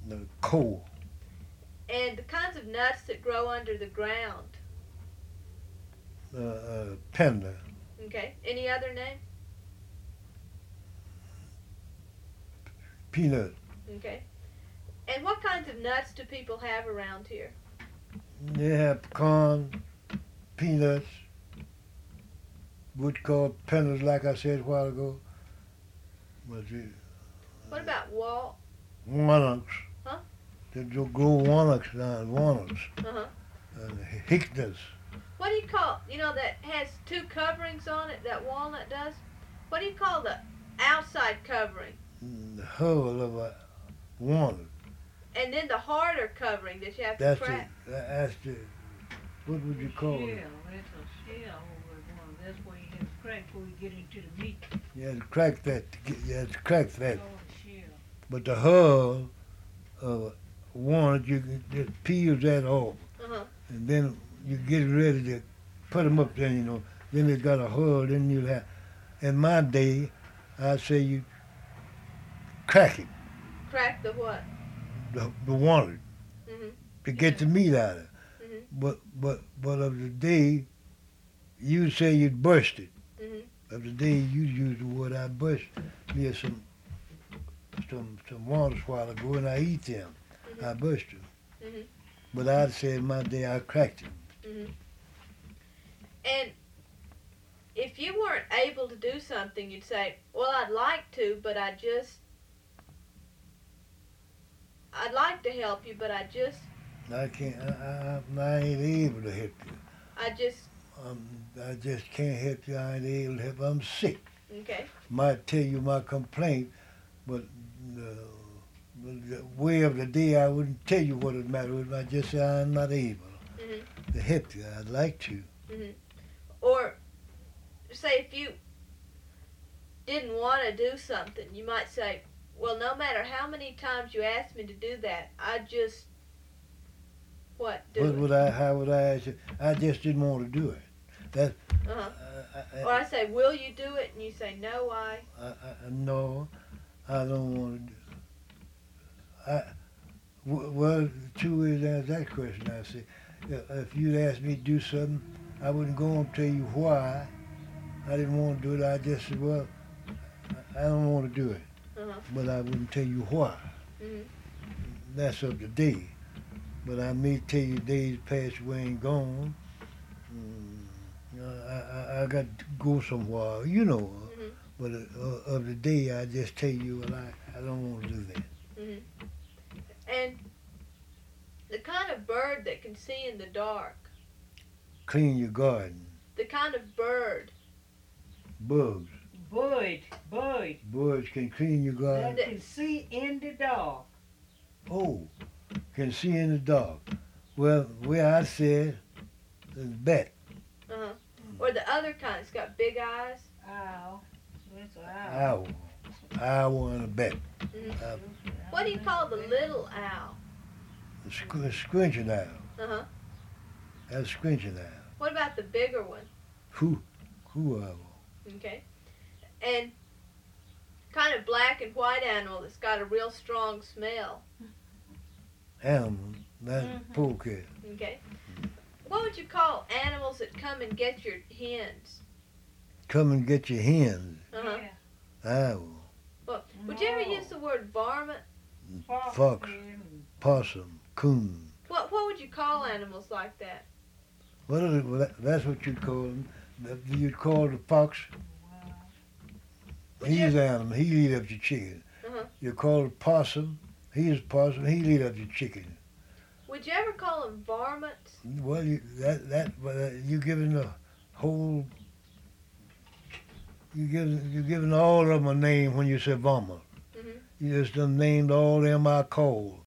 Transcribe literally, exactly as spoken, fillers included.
the coal. And the kinds of nuts that grow under the ground. Uh, uh, panda, Okay. Any other name? peanut. Okay. And what kinds of nuts do people have around here? They have pecan, peanuts, which called pendas, like I said a while ago. But you, What about wall? walnuts. Huh? They do grow walnuts now, walnuts. Uh-huh. And hicknuts. What do you call, you know, that has two coverings on it, that walnut does? What do you call the outside covering? The hull of a walnut. And then the harder covering that you have to That's the, crack? that's the, what would you call Shell, it? that's a shell over one. That's where you have to crack before you get into the meat. You have to crack that, to get, you have to crack that. Oh, the shell. But the hull of a walnut, you can just peel that off. Uh-huh. And then you get ready to put them up there, you know. Then it got a hull, then you'll have, in my day, I'd say you crack it, Crack the what? the, the walnut, Mm-hmm. to get the meat out of it. Mm-hmm. But, but, but of the day, you say you'd burst it. Mm-hmm. Of the day, you use the word I burst me some, some, some walnuts a while ago, and I eat them. Mm-hmm. I burst them. Mm-hmm. But I'd say in my day, I cracked them. Mm-hmm. And if you weren't able to do something, you'd say, well, I'd like to, but I just, I'd like to help you, but I just, I can't, I, I, I ain't able to help you. I just, Um, I just can't help you. I ain't able to help. I'm sick. okay. Might tell you my complaint, but uh, the way of the day, I wouldn't tell you what the matter with. I just say I'm not able Mm-hmm. to help you. I'd like to. Mm-hmm. Or say if you didn't want to do something, you might say, well, no matter how many times you ask me to do that, I just, what, do What it. would I? How would I ask you? I just didn't want to do it. That. Uh-huh. Uh, I, Or I say, will you do it? And you say, no, I. I, I, no, I don't want to do. I. w- Well, two ways to answer that question. I say, if if you'd asked me to do something, I wouldn't go and tell you why. I didn't want to do it. I just said, well, I I don't want to do it, Uh-huh. but I wouldn't tell you why. Mm-hmm. That's of the day. But I may tell you days past away and gone. Mm, I, I, I got to go somewhere, you know. Mm-hmm. But uh, of the day, I just tell you, well, I, I don't want to do that. Mm-hmm. And the kind of bird that can see in the dark, Clean your garden. the kind of bird Bugs. Bud, bud. Birds can clean your garden. That can see in the dark. Oh, can see in the dark. Well, where I said, is bat. uh-huh. or the other kind that's got big eyes. Owl. That's an owl. Owl. Owl and a bat. Mm-hmm. Uh, What do you call the little owl? a squ- a squinching owl. Uh-huh. That's a squinching owl. What about the bigger one? Who? Who owl? Okay. And kind of black and white animal that's got a real strong smell. Animal. That's Mhm. polecat. Okay. What would you call animals that come and get your hens? Come and get your hens. Uh-huh. Yeah. Owl. Well, would you ever No. use the word varmint? Fox. Fox. and- Possum. Coon. What What would you call animals like that? What is it? Well, that, that's what you'd call them. That- You'd call the fox. Wow. Would He's you- an animal. He eat up your chicken. Uh-huh. You call the possum. He's a possum. He eat up your chicken. Would you ever call them varmints? Well, you, that that well, uh, you giving the whole. You giving you giving all of them a name when you say vomit. Mm-hmm. You just done named all them I call.